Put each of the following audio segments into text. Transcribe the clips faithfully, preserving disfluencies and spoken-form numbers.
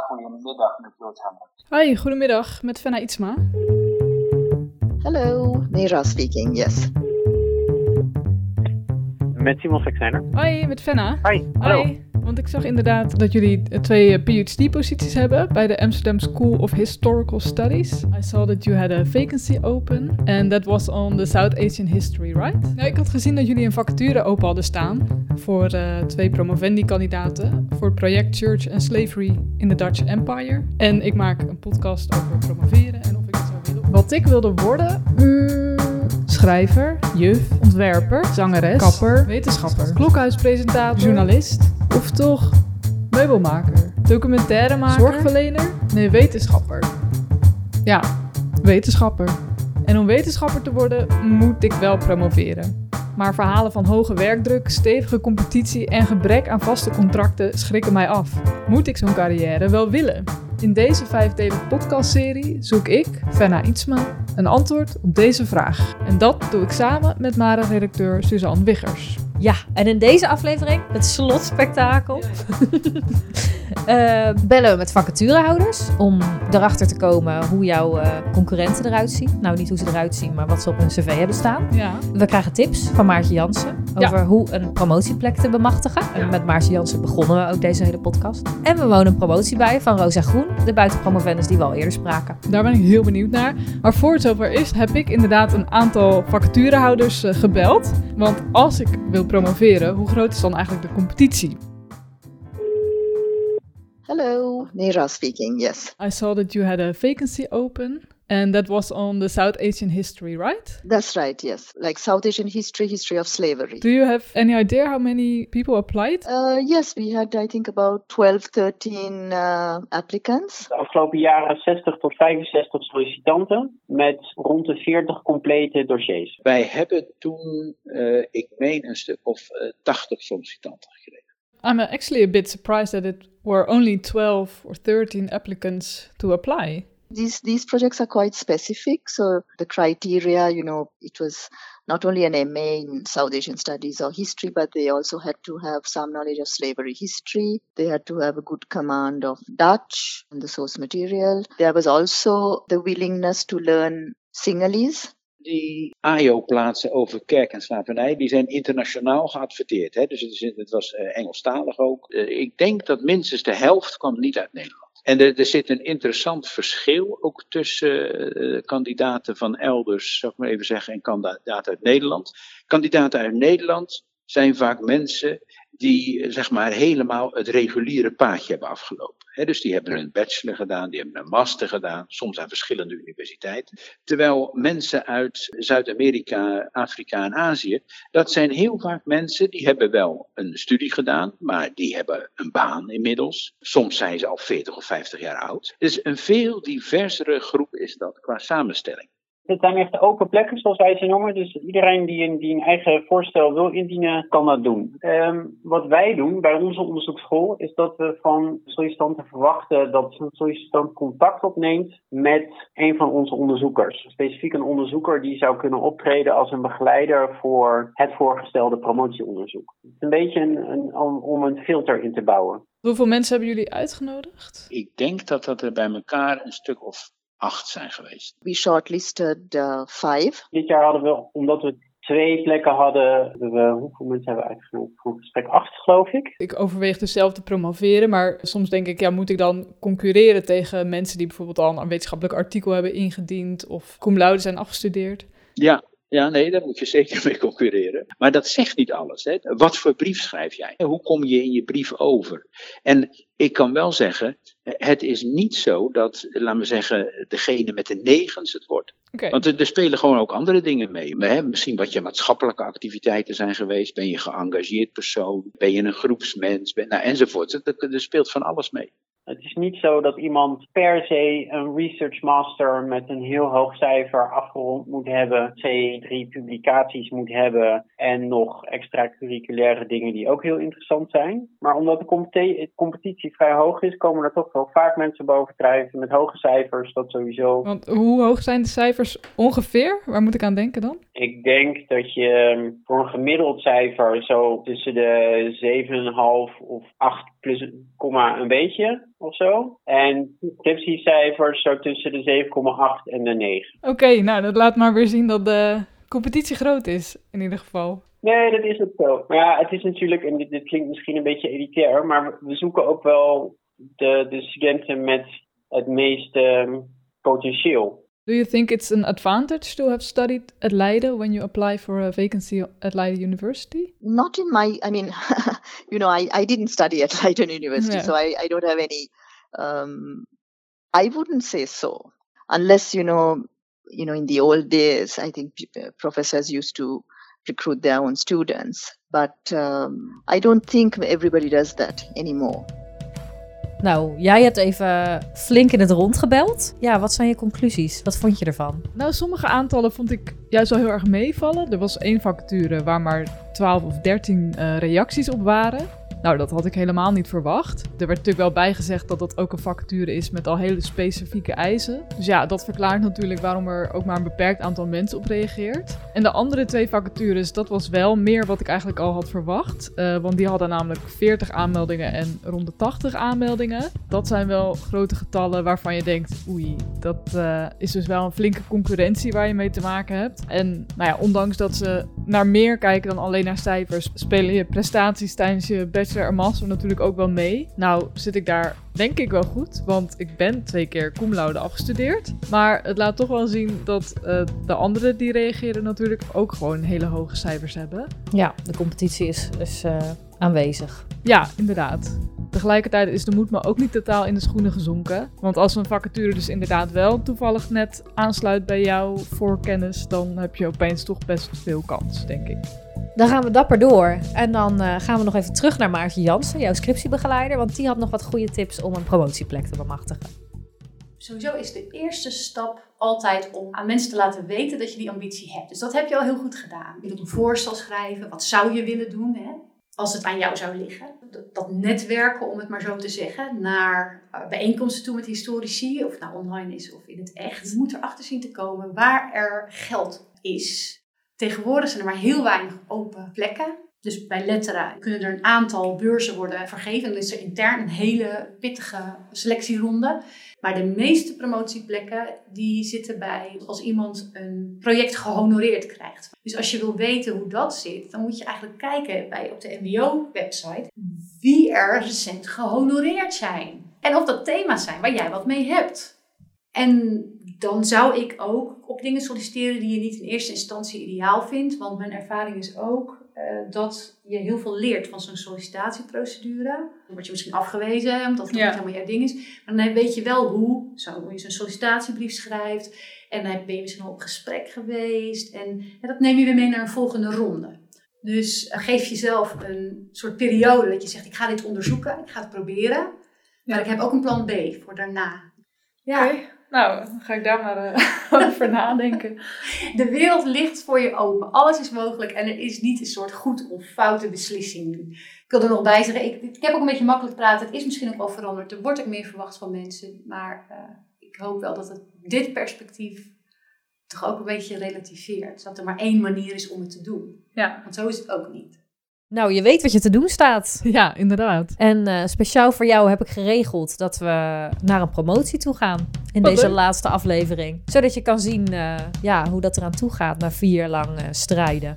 goedemiddag met Joost. Hoi, goedemiddag met Fenna Ietsma. Hallo, Mira speaking, yes. Met Simon Saxeiner. Hoi, met Fenna. Hoi, hallo. Hoi. Want ik zag inderdaad dat jullie twee P H D-posities hebben bij de Amsterdam School of Historical Studies. I saw that you had a vacancy open and that was on the South Asian History, right? Nou, ik had gezien dat jullie een vacature open hadden staan voor uh, twee promovendi-kandidaten voor het project Church and Slavery in the Dutch Empire. En ik maak een podcast over promoveren en of ik het zou willen. Wat ik wilde worden... Mm, schrijver, juf, ontwerper, zangeres, kapper, wetenschapper, klokhuispresentator, journalist of toch meubelmaker, documentairemaker, zorgverlener? Nee, wetenschapper. Ja, wetenschapper. En om wetenschapper te worden moet ik wel promoveren. Maar verhalen van hoge werkdruk, stevige competitie en gebrek aan vaste contracten schrikken mij af. Moet ik zo'n carrière wel willen? In deze vijfdelige podcastserie zoek ik, Fenna Ietsma, een antwoord op deze vraag. En dat doe ik samen met Mara-redacteur Suzanne Wiggers. Ja, en in deze aflevering, het slotspektakel, uh, bellen we met vacaturehouders om erachter te komen hoe jouw uh, concurrenten eruit zien. Nou, niet hoe ze eruit zien, maar wat ze op hun cv hebben staan. Ja. We krijgen tips van Maartje Jansen over ja. hoe een promotieplek te bemachtigen. Ja. En met Maartje Jansen begonnen we ook deze hele podcast. En we wonen een promotie bij van Rosa Groen, de buitenpromovendus die we al eerder spraken. Daar ben ik heel benieuwd naar. Maar voor het zover is, heb ik inderdaad een aantal vacaturehouders uh, gebeld. Want als ik wil promoveren, hoe groot is dan eigenlijk de competitie? Hello, Mira speaking, yes. I saw that you had a vacancy open and that was on the South Asian history, right? That's right, yes. Like South Asian history, history of slavery. Do you have any idea how many people applied? Uh, yes, we had I think about twelve, thirteen uh, applicants. De afgelopen jaren zestig tot vijfenzestig sollicitanten met rond de veertig complete dossiers. Wij hebben toen, uh, ik meen, een stuk of uh, tachtig sollicitanten gekregen. I'm actually a bit surprised that it were only twelve or thirteen applicants to apply. These these projects are quite specific, so the criteria, you know, it was not only an M A in South Asian Studies or history, but they also had to have some knowledge of slavery history. They had to have a good command of Dutch and the source material. There was also the willingness to learn Sinhalese. Die A I O-plaatsen over kerk en slavernij, die zijn internationaal geadverteerd. Hè? Dus het, is, het was uh, Engelstalig ook. Uh, ik denk dat minstens de helft kwam niet uit Nederland. En er, er zit een interessant verschil ook tussen uh, kandidaten van elders, zou ik maar even zeggen, en kandidaten uit Nederland. Kandidaten uit Nederland zijn vaak mensen die zeg maar helemaal het reguliere paadje hebben afgelopen. He, dus die hebben een bachelor gedaan, die hebben een master gedaan, soms aan verschillende universiteiten. Terwijl mensen uit Zuid-Amerika, Afrika en Azië, dat zijn heel vaak mensen die hebben wel een studie gedaan, maar die hebben een baan inmiddels. Soms zijn ze al veertig of vijftig jaar oud. Dus een veel diversere groep is dat qua samenstelling. Het zijn echt open plekken, zoals wij ze noemen. Dus iedereen die een, die een eigen voorstel wil indienen, kan dat doen. Um, wat wij doen bij onze onderzoeksschool is dat we van sollicitanten verwachten dat een sollicitant contact opneemt met een van onze onderzoekers. Specifiek een onderzoeker die zou kunnen optreden als een begeleider voor het voorgestelde promotieonderzoek. Het is een beetje een, een, om een filter in te bouwen. Hoeveel mensen hebben jullie uitgenodigd? Ik denk dat dat er bij elkaar een stuk of acht zijn geweest. We shortlisted uh, five. Dit jaar hadden we, omdat we twee plekken hadden, we, hoeveel mensen hebben we uitgenodigd? Voor gesprek acht, geloof ik. Ik overweeg dus zelf te promoveren, maar soms denk ik, ja, moet ik dan concurreren tegen mensen die bijvoorbeeld al een wetenschappelijk artikel hebben ingediend of cum laude zijn afgestudeerd? Ja. Ja, nee, daar moet je zeker mee concurreren. Maar dat zegt niet alles. Hè. Wat voor brief schrijf jij? Hoe kom je in je brief over? En ik kan wel zeggen, het is niet zo dat, laten we zeggen, degene met de negens het wordt. Okay. Want er, er spelen gewoon ook andere dingen mee. Hè? Misschien wat je maatschappelijke activiteiten zijn geweest. Ben je geëngageerd persoon? Ben je een groepsmens? Ben, nou, enzovoort. Er, er speelt van alles mee. Het is niet zo dat iemand per se een research master met een heel hoog cijfer afgerond moet hebben, C drie publicaties moet hebben en nog extracurriculaire dingen die ook heel interessant zijn. Maar omdat de competi- competitie vrij hoog is, komen er toch wel vaak mensen bovendrijven met hoge cijfers, dat sowieso. Want hoe hoog zijn de cijfers ongeveer? Waar moet ik aan denken dan? Ik denk dat je voor een gemiddeld cijfer zo tussen de zeven komma vijf of acht plus komma een beetje of zo. En scriptiecijfers zo tussen de zeven komma acht en de negen. Oké, okay, nou dat laat maar weer zien dat de competitie groot is in ieder geval. Nee, dat is ook zo. Maar ja, het is natuurlijk, en dit, dit klinkt misschien een beetje elitair, maar we zoeken ook wel de, de studenten met het meeste um, potentieel. Do you think it's an advantage to have studied at Leiden when you apply for a vacancy at Leiden University? Not in my, I mean, you know, I, I didn't study at Leiden University, yeah. so I, I don't have any, um, I wouldn't say so. Unless, you know, you know, in the old days, I think professors used to recruit their own students. But um, I don't think everybody does that anymore. Nou, jij hebt even flink in het rond gebeld. Ja, wat zijn je conclusies? Wat vond je ervan? Nou, sommige aantallen vond ik juist wel heel erg meevallen. Er was één vacature waar maar twaalf of dertien uh, reacties op waren. Nou, dat had ik helemaal niet verwacht. Er werd natuurlijk wel bijgezegd dat dat ook een vacature is met al hele specifieke eisen. Dus ja, dat verklaart natuurlijk waarom er ook maar een beperkt aantal mensen op reageert. En de andere twee vacatures, dat was wel meer wat ik eigenlijk al had verwacht. Uh, want die hadden namelijk veertig aanmeldingen en rond de tachtig aanmeldingen. Dat zijn wel grote getallen waarvan je denkt, oei, dat uh, is dus wel een flinke concurrentie waar je mee te maken hebt. En nou ja, ondanks dat ze naar meer kijken dan alleen naar cijfers, spelen je prestaties tijdens je bachelor en master natuurlijk ook wel mee. Nou zit ik daar denk ik wel goed, want ik ben twee keer cum laude afgestudeerd. Maar het laat toch wel zien dat uh, de anderen die reageren natuurlijk ook gewoon hele hoge cijfers hebben. Ja, de competitie is dus uh, aanwezig. Ja, inderdaad. Tegelijkertijd is de moed me ook niet totaal in de schoenen gezonken. Want als een vacature dus inderdaad wel toevallig net aansluit bij jouw voorkennis, dan heb je opeens toch best veel kans, denk ik. Dan gaan we dapper door. En dan uh, gaan we nog even terug naar Maartje Jansen, jouw scriptiebegeleider. Want die had nog wat goede tips om een promotieplek te bemachtigen. Sowieso is de eerste stap altijd om aan mensen te laten weten dat je die ambitie hebt. Dus dat heb je al heel goed gedaan. Je wilt een voorstel schrijven. Wat zou je willen doen, hè? Als het aan jou zou liggen? Dat, dat netwerken, om het maar zo te zeggen, naar uh, bijeenkomsten toe met historici, of het nou online is of in het echt. Je moet erachter zien te komen waar er geld is. Tegenwoordig zijn er maar heel weinig open plekken. Dus bij Lettera kunnen er een aantal beurzen worden vergeven. Dan is er intern een hele pittige selectieronde. Maar de meeste promotieplekken die zitten bij als iemand een project gehonoreerd krijgt. Dus als je wil weten hoe dat zit, dan moet je eigenlijk kijken bij, op de M B O-website wie er recent gehonoreerd zijn. En of dat thema's zijn waar jij wat mee hebt. En dan zou ik ook op dingen solliciteren die je niet in eerste instantie ideaal vindt. Want mijn ervaring is ook uh, dat je heel veel leert van zo'n sollicitatieprocedure. Dan word je misschien afgewezen, omdat het ja. niet helemaal jouw ding is. Maar dan weet je wel hoe, zo, hoe je zo'n sollicitatiebrief schrijft. En dan ben je misschien al op gesprek geweest. En, en dat neem je weer mee naar een volgende ronde. Dus uh, geef jezelf een soort periode dat je zegt, ik ga dit onderzoeken, ik ga het proberen. Maar ja. ik heb ook een plan B voor daarna. Ja. Okay. Nou, dan ga ik daar maar uh, over nadenken. De wereld ligt voor je open. Alles is mogelijk en er is niet een soort goed of foute beslissing. Ik wil er nog bij zeggen, ik, ik heb ook een beetje makkelijk praten. Het is misschien ook wel veranderd. Er wordt ook meer verwacht van mensen. Maar uh, ik hoop wel dat het dit perspectief toch ook een beetje relativeert. Dat er maar één manier is om het te doen. Ja. Want zo is het ook niet. Nou, je weet wat je te doen staat. Ja, inderdaad. En uh, speciaal voor jou heb ik geregeld dat we naar een promotie toe gaan. In deze leuk. laatste aflevering. Zodat je kan zien uh, ja, hoe dat eraan toe gaat na vier jaar lang uh, strijden.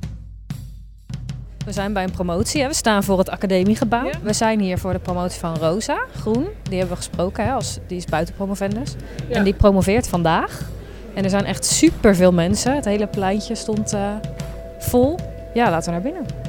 We zijn bij een promotie. Hè. We staan voor het academiegebouw. Ja. We zijn hier voor de promotie van Rosa Groen. Die hebben we gesproken. Hè, als, die is buitenpromovendus. Ja. En die promoveert vandaag. En er zijn echt superveel mensen. Het hele pleintje stond uh, vol. Ja, laten we naar binnen.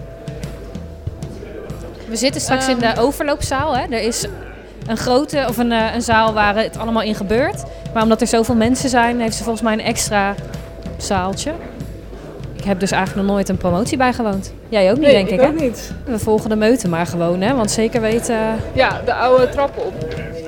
We zitten straks um, in de overloopzaal. Hè. Er is een grote of een, een zaal waar het allemaal in gebeurt. Maar omdat er zoveel mensen zijn, heeft ze volgens mij een extra zaaltje. Ik heb dus eigenlijk nog nooit een promotie bijgewoond. Jij ook niet, nee, denk ik, ik hè? ook niet. We volgen de meute maar gewoon, hè? Want zeker weten... Ja, de oude trappen op.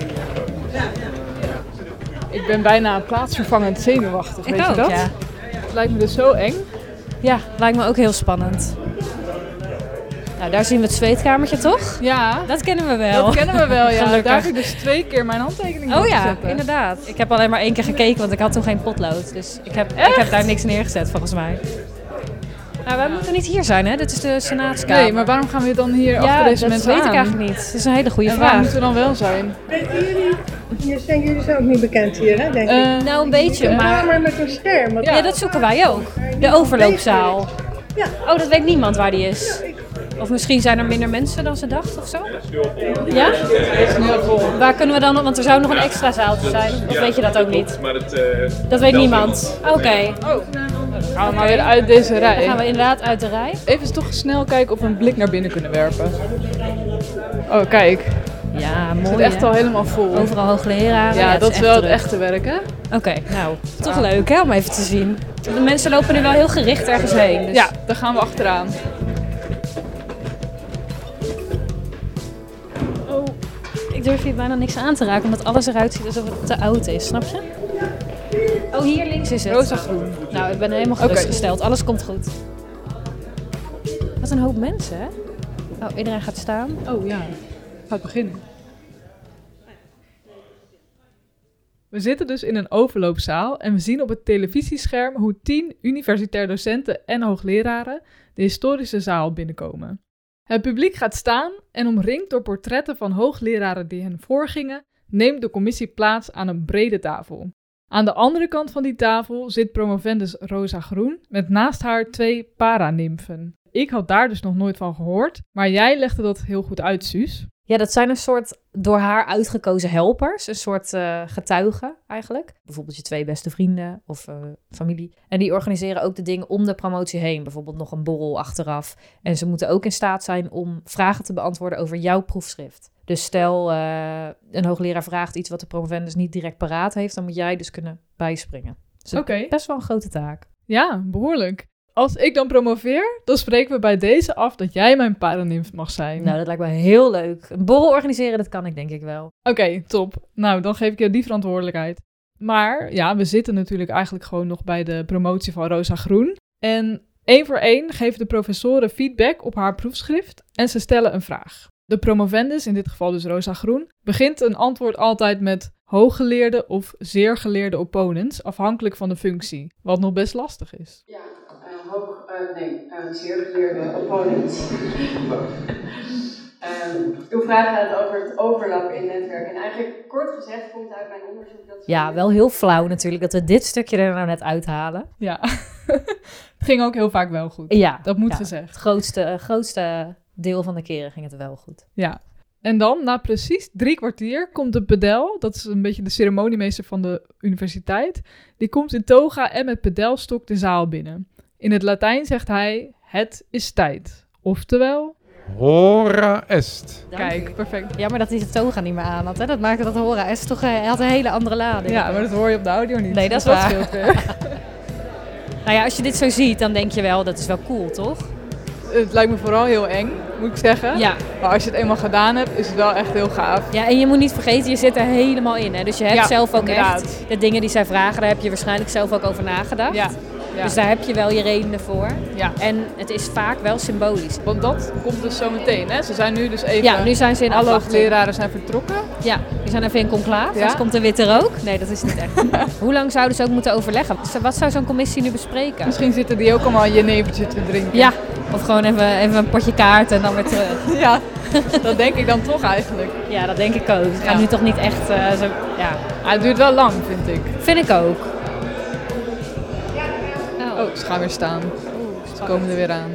Ik ben bijna plaatsvervangend zenuwachtig, ik weet ook, je dat? Ja. Het lijkt me dus zo eng. Ja, lijkt me ook heel spannend. Nou, daar zien we het zweetkamertje, toch? Ja. Dat kennen we wel. Dat kennen we wel, ja. Gelukkig. Daar heb ik dus twee keer mijn handtekening oh ja, zetten. Inderdaad. Ik heb alleen maar één keer gekeken, want ik had toen geen potlood. Dus ik heb, ik heb daar niks neergezet, volgens mij. Nou, wij moeten niet hier zijn, hè? Dit is de Senaatskamer. Nee, maar waarom gaan we dan hier ja, achter deze dat mensen aan? weet ik eigenlijk niet. Dat is een hele goede en vraag. waar moeten we dan wel zijn? Weten jullie, hier zijn jullie zijn ook niet bekend hier, hè, denk ik? Uh, nou, een beetje, een maar... kamer met een scherm. Ja, ja, dat zoeken wij ook. De overloopzaal. Ja. Oh, dat weet niemand waar die is. Of misschien zijn er minder mensen dan ze dachten of zo? Ja? Waar kunnen we dan, want er zou nog een extra zaaltje zijn. Of weet je dat ook niet? Dat weet niemand. Oké. Okay. Oh, dan gaan we maar weer uit deze rij. Dan gaan we inderdaad uit de rij. Even toch snel kijken of we een blik naar binnen kunnen werpen. Oh, kijk. Ja, mooi. Het zit echt hè? al helemaal vol. Overal hoogleraren. Ja, ja dat is, is wel het het echte werk, hè? Oké, okay, nou, toch ah. leuk hè, om even te zien. De mensen lopen nu wel heel gericht ergens heen. Dus... Ja, daar gaan we achteraan. Oh, ik durf hier bijna niks aan te raken, omdat alles eruit ziet alsof het te oud is, snap je? Oh, hier links is het. Rosa groen. Nou, ik ben helemaal gerustgesteld. Okay. Alles komt goed. Wat een hoop mensen, hè? Oh, iedereen gaat staan. Oh ja, gaat beginnen. We zitten dus in een overloopzaal en we zien op het televisiescherm hoe tien universitair docenten en hoogleraren de historische zaal binnenkomen. Het publiek gaat staan en omringd door portretten van hoogleraren die hen voorgingen, neemt de commissie plaats aan een brede tafel. Aan de andere kant van die tafel zit promovendus Rosa Groen met naast haar twee paranimfen. Ik had daar dus nog nooit van gehoord, maar jij legde dat heel goed uit, Suus. Ja, dat zijn een soort door haar uitgekozen helpers, een soort uh, getuigen eigenlijk. Bijvoorbeeld je twee beste vrienden of uh, familie. En die organiseren ook de dingen om de promotie heen. Bijvoorbeeld nog een borrel achteraf. En ze moeten ook in staat zijn om vragen te beantwoorden over jouw proefschrift. Dus stel, uh, een hoogleraar vraagt iets wat de promovendus niet direct paraat heeft, dan moet jij dus kunnen bijspringen. Dus Oké. Okay. Best wel een grote taak. Ja, behoorlijk. Als ik dan promoveer, dan spreken we bij deze af dat jij mijn paranimf mag zijn. Nou, dat lijkt me heel leuk. Een borrel organiseren, dat kan ik denk ik wel. Oké, okay, top. Nou, dan geef ik je die verantwoordelijkheid. Maar ja, we zitten natuurlijk eigenlijk gewoon nog bij de promotie van Rosa Groen. En één voor één geven de professoren feedback op haar proefschrift en ze stellen een vraag. De promovendus, in dit geval dus Rosa Groen, begint een antwoord altijd met hooggeleerde of zeer geleerde opponents, afhankelijk van de functie, wat nog best lastig is. Ja. Hoog, uh, nee, uh, zeer geleerde opponent. um, uw vraag gaat over het overlappen in netwerk. En eigenlijk kort gezegd komt uit mijn onderzoek dat... Ja, wel heel flauw natuurlijk dat we dit stukje er nou net uithalen. Ja, het ging ook heel vaak wel goed. Ja. Dat moet ja, gezegd. Het grootste, uh, grootste deel van de keren ging het wel goed. Ja. En dan, na precies drie kwartier, komt de pedel, dat is een beetje de ceremoniemeester van de universiteit, die komt in toga en met pedelstok de zaal binnen. In het Latijn zegt hij, het is tijd. Oftewel... Hora est. Kijk, perfect. Ja, maar dat hij de toga niet meer aan had, hè? Dat maakte dat hora est toch... Hij had een hele andere lading. Ja, maar dat hoor je op de audio niet. Nee, dat is dat waar. scheelt weer. Nou ja, als je dit zo ziet, dan denk je wel, dat is wel cool, toch? Het lijkt me vooral heel eng, moet ik zeggen. Ja. Maar als je het eenmaal gedaan hebt, is het wel echt heel gaaf. Ja, en je moet niet vergeten, je zit er helemaal in, hè? Dus je hebt ja, zelf ook inderdaad. echt... De dingen die zij vragen, daar heb je waarschijnlijk zelf ook over nagedacht. Ja. Ja. Dus daar heb je wel je redenen voor. Ja. En het is vaak wel symbolisch. Want dat komt dus zo meteen, hè? Ze zijn nu dus even... Ja, nu zijn ze in alle afwachting. leraren zijn vertrokken. Ja, die zijn even in conclave. Ja? Dus komt er witte rook. Nee, dat is niet echt. Hoe lang zouden ze ook moeten overleggen? Wat zou zo'n commissie nu bespreken? Misschien zitten die ook allemaal een jenevertje te drinken. Ja, of gewoon even, even een potje kaart en dan weer terug. Ja, dat denk ik dan toch eigenlijk. Ja, dat denk ik ook. Het gaat ja. nu toch niet echt uh, zo... Ja. Ah, het duurt wel lang, vind ik. Vind ik ook. Oh, ze gaan weer staan. Oeh, ze komen er weer aan.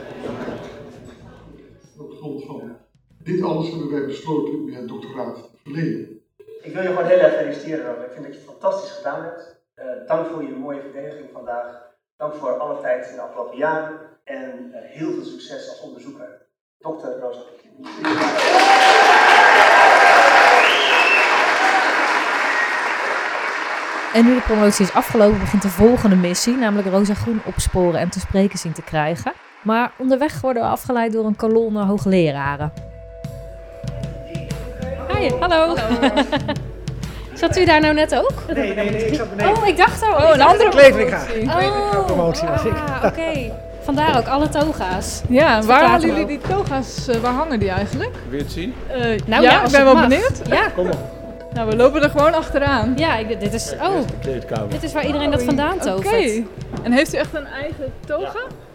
Op grond van dit alles hebben wij besloten u het doctoraat te verlenen. Ik wil je gewoon heel erg feliciteren, Robert. Ik vind dat je het fantastisch gedaan hebt. Uh, dank voor je mooie verdediging vandaag. Dank voor alle tijd in de afgelopen jaren. En uh, heel veel succes als onderzoeker. dokter Rosa Groen. En nu de promotie is afgelopen, begint de volgende missie, namelijk Rosa Groen opsporen en te spreken zien te krijgen. Maar onderweg worden we afgeleid door een kolonne hoogleraren. Hi, hallo. hallo. Zat u daar nou net ook? Nee, nee, nee, ik zat beneden. Oh, ik dacht al. Oh, een andere Kleedwinga. Oh, promotie was ik. Ah, oké. Okay. Vandaar ook alle toga's. Ja, waar halen jullie die toga's, uh, waar hangen die eigenlijk? Wil je het zien? Uh, nou ja, ja, ik ben wel mag. benieuwd. Ja. Kom op. Nou, we lopen er gewoon achteraan. Ja, ik, dit is... Oh, de kleedkamer. Dit is waar iedereen dat vandaan tovert. Oké. Okay. En heeft u echt een eigen toga?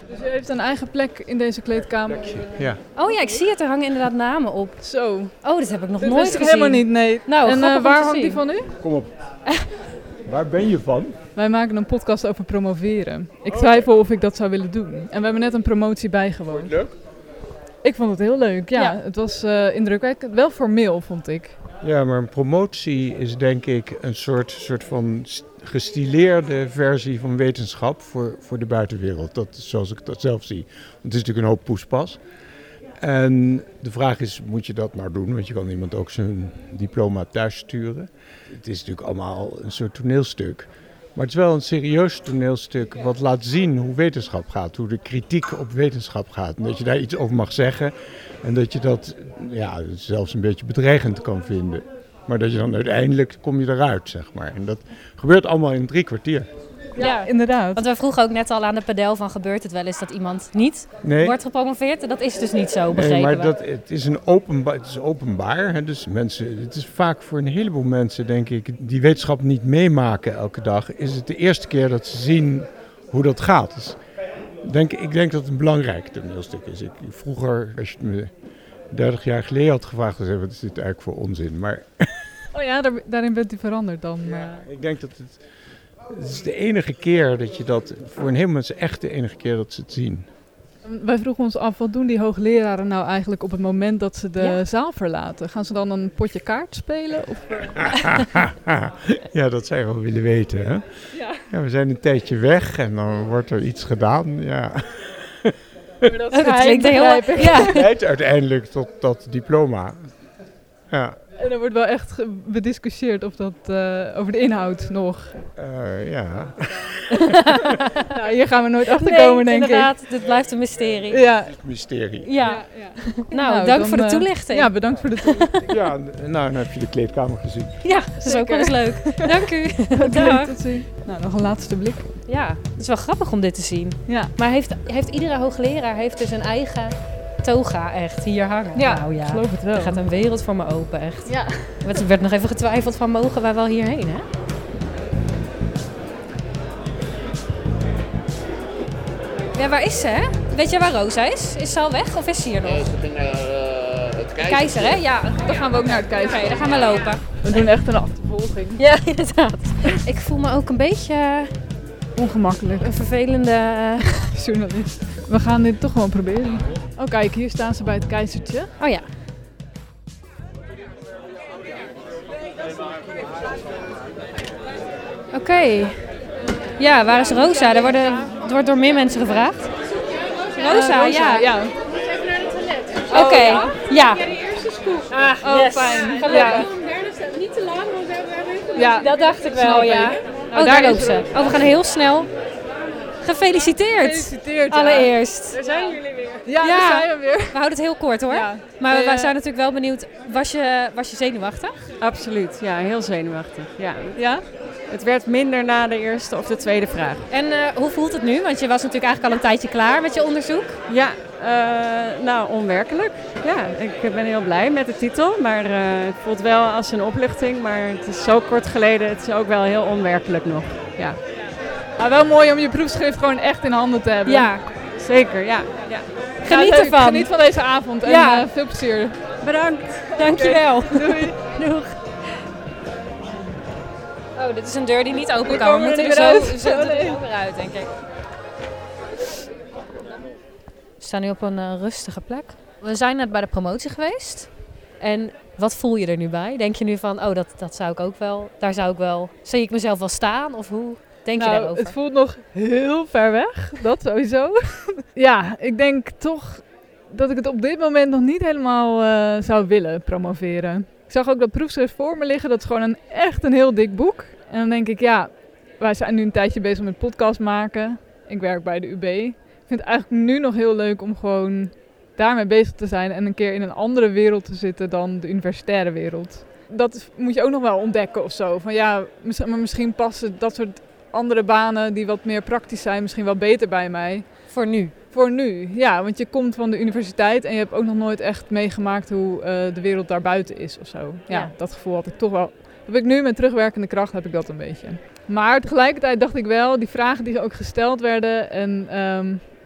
Dus je heeft een eigen plek in deze kleedkamer? Ja. Oh ja, ik zie het. Er hangen inderdaad namen op. Zo. Oh, dat heb ik nog dit nooit wist ik gezien. helemaal niet, nee. Nou, en uh, waar hangt die van u? Kom op. Waar ben je van? Wij maken een podcast over promoveren. Ik twijfel of ik dat zou willen doen. En we hebben net een promotie bijgewoond. Vond je het leuk? Ik vond het heel leuk, ja. ja. Het was uh, indrukwekkend. Wel formeel, vond ik. Ja, maar een promotie is denk ik een soort, soort van gestileerde versie van wetenschap voor, voor de buitenwereld. Dat is zoals ik dat zelf zie. Want het is natuurlijk een hoop poespas. En de vraag is, moet je dat nou doen? Want je kan iemand ook zijn diploma thuis sturen. Het is natuurlijk allemaal een soort toneelstuk. Maar het is wel een serieus toneelstuk wat laat zien hoe wetenschap gaat. Hoe de kritiek op wetenschap gaat. En dat je daar iets over mag zeggen. En dat je dat ja, zelfs een beetje bedreigend kan vinden. Maar dat je dan uiteindelijk kom je eruit, zeg maar. En dat gebeurt allemaal in drie kwartier. Ja, ja, inderdaad. Want we vroegen ook net al aan de padel van gebeurt het wel eens dat iemand niet nee. wordt gepromoveerd? En dat is dus niet zo, begrepen. Nee, maar dat, het, is een openba- het is openbaar. Hè? Dus mensen, het is vaak voor een heleboel mensen, denk ik, die wetenschap niet meemaken elke dag. Is het de eerste keer dat ze zien hoe dat gaat. Dus denk, ik denk dat het een belangrijk toneelstuk is. Ik, vroeger, als je het me dertig jaar geleden had gevraagd, dan zei ik, wat is dit eigenlijk voor onzin? Maar oh ja, daar, daarin bent u veranderd dan. Ja, ik denk dat het... Het is de enige keer dat je dat, voor een heleboel mensen echt de enige keer dat ze het zien. Wij vroegen ons af, wat doen die hoogleraren nou eigenlijk op het moment dat ze de ja. zaal verlaten? Gaan ze dan een potje kaart spelen? Of? Ja, dat zou je wel willen weten. Hè? Ja. Ja, we zijn een tijdje weg en dan wordt er iets gedaan. Ja. Maar dat, dat klinkt heel... Ja. Het leidt uiteindelijk tot dat diploma. Ja. En er wordt wel echt bediscussieerd of dat, uh, over de inhoud nog. Uh, ja. Nou, hier gaan we nooit achter komen, nee, denk inderdaad, ik. inderdaad. Dit blijft een mysterie. Ja. Mysterie. Ja. Ja, ja. Nou, nou, dank dan, voor de toelichting. Uh, ja, bedankt voor de toelichting. Ja, nou, dan heb je de kleedkamer gezien. Ja, dat is ook wel eens leuk. Dank u. Dag. Tot ziens. Nou, nog een laatste blik. Ja, het is wel grappig om dit te zien. Ja. Maar heeft, heeft iedere hoogleraar heeft dus een eigen... toga echt hier hangen. Ja, nou, ja, ik geloof het wel. Er gaat een wereld voor me open, echt. Ja. Er werd nog even getwijfeld van, mogen wij wel hierheen, hè? Ja, waar is ze, hè? Weet je waar Rosa is? Is ze al weg of is ze hier nog? Nee, ze ging naar uh, het Keizer. Keizer, hè? Ja, dan gaan we ook naar het Keizer. Oké, okay, dan gaan we lopen. We doen echt een achtervolging. Ja, inderdaad. Ik voel me ook een beetje... ongemakkelijk. Een vervelende uh... journalist. We gaan dit toch gewoon proberen. Oh kijk, hier staan ze bij het Keizertje. Oh ja. Oké. Okay. Ja, waar is Rosa? Er, worden, er wordt door meer mensen gevraagd. Rosa, uh, Rosa ja. ja. Even naar het toilet. Oké, okay. ja. ja. Ja, de eerste scoop. Ah, oh, yes. Fijn. Ja. Niet te lang, want we hebben... Ja, dat dacht ik wel, ja. Nou, oh, daar loopt ze. Oh, we gaan heel snel. Gefeliciteerd. Gefeliciteerd, ja. Allereerst. Daar zijn jullie weer. Ja, ja, daar zijn we weer. We houden het heel kort hoor. Ja. Maar we, we zijn natuurlijk wel benieuwd, was je, was je zenuwachtig? Absoluut, ja, heel zenuwachtig. Ja. Ja? Het werd minder na de eerste of de tweede vraag. En uh, hoe voelt het nu? Want je was natuurlijk eigenlijk al een tijdje klaar met je onderzoek. Ja, uh, nou onwerkelijk. Ja, ik ben heel blij met de titel. Maar uh, het voelt wel als een opluchting. Maar het is zo kort geleden, het is ook wel heel onwerkelijk nog. Ja. Ah, wel mooi om je proefschrift gewoon echt in handen te hebben. Ja, zeker. Ja, ja. Geniet ja, ervan. Geniet van deze avond en ja. uh, veel plezier. Bedankt. Dankjewel. Okay. Doei. Doeg. Oh, dit is een deur die niet open kan. We moeten er zo, zo oh, nee. weer uit, denk ik. We staan nu op een uh, rustige plek. We zijn net bij de promotie geweest. En wat voel je er nu bij? Denk je nu van, oh, dat, dat zou ik ook wel, daar zou ik wel, zie ik mezelf wel staan? Of hoe denk nou, je daarover? Het voelt nog heel ver weg, dat sowieso. Ja, ik denk toch dat ik het op dit moment nog niet helemaal uh, zou willen promoveren. Ik zag ook dat proefschrift voor me liggen. Dat is gewoon een, echt een heel dik boek. En dan denk ik, ja, wij zijn nu een tijdje bezig met podcast maken. Ik werk bij de U B. Ik vind het eigenlijk nu nog heel leuk om gewoon daarmee bezig te zijn. En een keer in een andere wereld te zitten dan de universitaire wereld. Dat moet je ook nog wel ontdekken of zo. Van ja, maar misschien passen dat soort andere banen die wat meer praktisch zijn misschien wel beter bij mij. Voor nu? Voor nu, ja. Want je komt van de universiteit en je hebt ook nog nooit echt meegemaakt hoe uh, de wereld daarbuiten is of zo. Ja, ja, dat gevoel had ik toch wel. Heb ik nu met terugwerkende kracht heb ik dat een beetje. Maar tegelijkertijd dacht ik wel, die vragen die ook gesteld werden en um,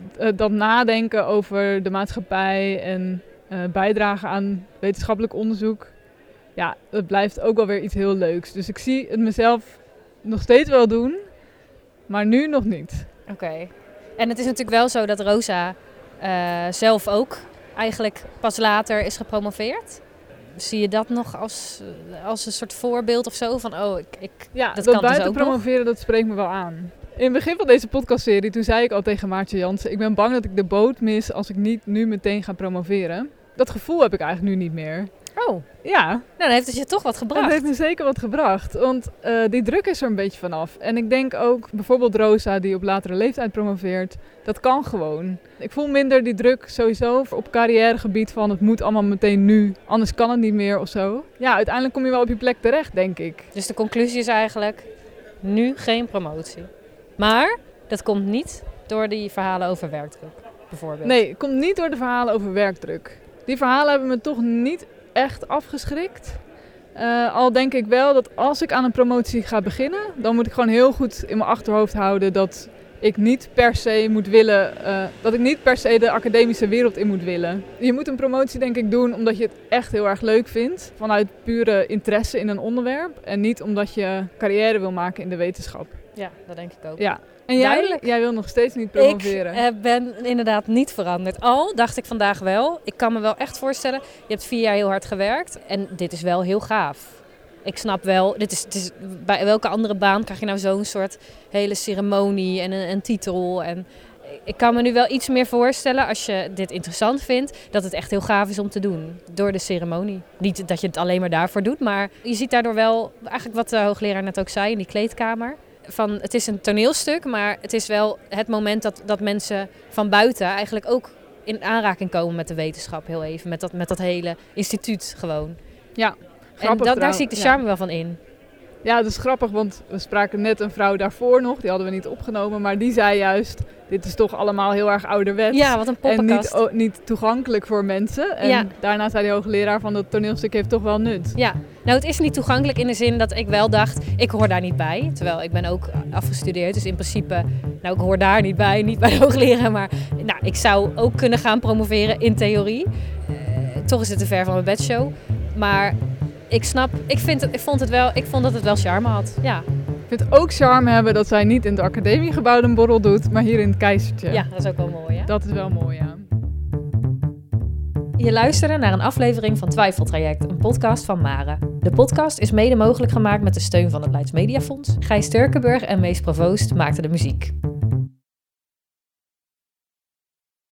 uh, dat nadenken over de maatschappij en uh, bijdragen aan wetenschappelijk onderzoek, ja, dat blijft ook wel weer iets heel leuks. Dus ik zie het mezelf nog steeds wel doen, maar nu nog niet. Oké. Okay. En het is natuurlijk wel zo dat Rosa uh, zelf ook eigenlijk pas later is gepromoveerd. Zie je dat nog als, als een soort voorbeeld of zo? Van, oh, ik, ik, ja, dat, dat kan buiten dus ook promoveren, nog. Dat spreekt me wel aan. In het begin van deze podcastserie, toen zei ik al tegen Maartje Jansen, ik ben bang dat ik de boot mis als ik niet nu meteen ga promoveren. Dat gevoel heb ik eigenlijk nu niet meer. Oh. Ja. Nou, dan heeft het je toch wat gebracht. Het heeft me zeker wat gebracht, want uh, die druk is er een beetje vanaf. En ik denk ook, bijvoorbeeld Rosa die op latere leeftijd promoveert, dat kan gewoon. Ik voel minder die druk sowieso op carrièregebied van het moet allemaal meteen nu, anders kan het niet meer of zo. Ja, uiteindelijk kom je wel op je plek terecht, denk ik. Dus de conclusie is eigenlijk, nu geen promotie. Maar dat komt niet door die verhalen over werkdruk, bijvoorbeeld. Nee, het komt niet door de verhalen over werkdruk. Die verhalen hebben me toch niet echt afgeschrikt. Uh, al denk ik wel dat als ik aan een promotie ga beginnen, dan moet ik gewoon heel goed in mijn achterhoofd houden dat ik niet per se moet willen, uh, dat ik niet per se de academische wereld in moet willen. Je moet een promotie denk ik doen omdat je het echt heel erg leuk vindt, vanuit pure interesse in een onderwerp en niet omdat je carrière wil maken in de wetenschap. Ja, dat denk ik ook. Ja. En jij, jij wil nog steeds niet promoveren? Ik uh, ben inderdaad niet veranderd. Al dacht ik vandaag wel. Ik kan me wel echt voorstellen. Je hebt vier jaar heel hard gewerkt. En dit is wel heel gaaf. Ik snap wel. Dit is, dit is, bij welke andere baan krijg je nou zo'n soort hele ceremonie en een, een titel. En ik kan me nu wel iets meer voorstellen, als je dit interessant vindt, dat het echt heel gaaf is om te doen. Door de ceremonie. Niet dat je het alleen maar daarvoor doet. Maar je ziet daardoor wel, eigenlijk wat de hoogleraar net ook zei in die kleedkamer. Van, het is een toneelstuk, maar het is wel het moment dat, dat mensen van buiten eigenlijk ook in aanraking komen met de wetenschap heel even. Met dat, met dat hele instituut gewoon. Ja, en dat, daar zie ik de charme ja. wel van in. Ja, dat is grappig, want we spraken net een vrouw daarvoor nog. Die hadden we niet opgenomen, maar die zei juist, dit is toch allemaal heel erg ouderwets. Ja, wat een poppenkast. En niet, oh, niet toegankelijk voor mensen. En ja. daarna zei de hoogleraar van dat toneelstuk heeft toch wel nut. Ja, nou het is niet toegankelijk in de zin dat ik wel dacht, ik hoor daar niet bij. Terwijl ik ben ook afgestudeerd, dus in principe, nou ik hoor daar niet bij, niet bij de hoogleraar. Maar nou, ik zou ook kunnen gaan promoveren in theorie. Uh, toch is het te ver van mijn bedshow. Maar ik snap, ik, vind het, ik, vond het wel, ik vond dat het wel charme had, ja. Ik vind het ook charme hebben dat zij niet in het academiegebouw een borrel doet, maar hier in het Keizertje. Ja, dat is ook wel mooi, hè? Dat is wel mooi, ja. Je luisterde naar een aflevering van Twijfeltraject, een podcast van Mare. De podcast is mede mogelijk gemaakt met de steun van het Leids Mediafonds. Gijs Turkenburg en Mees Provoost maakten de muziek.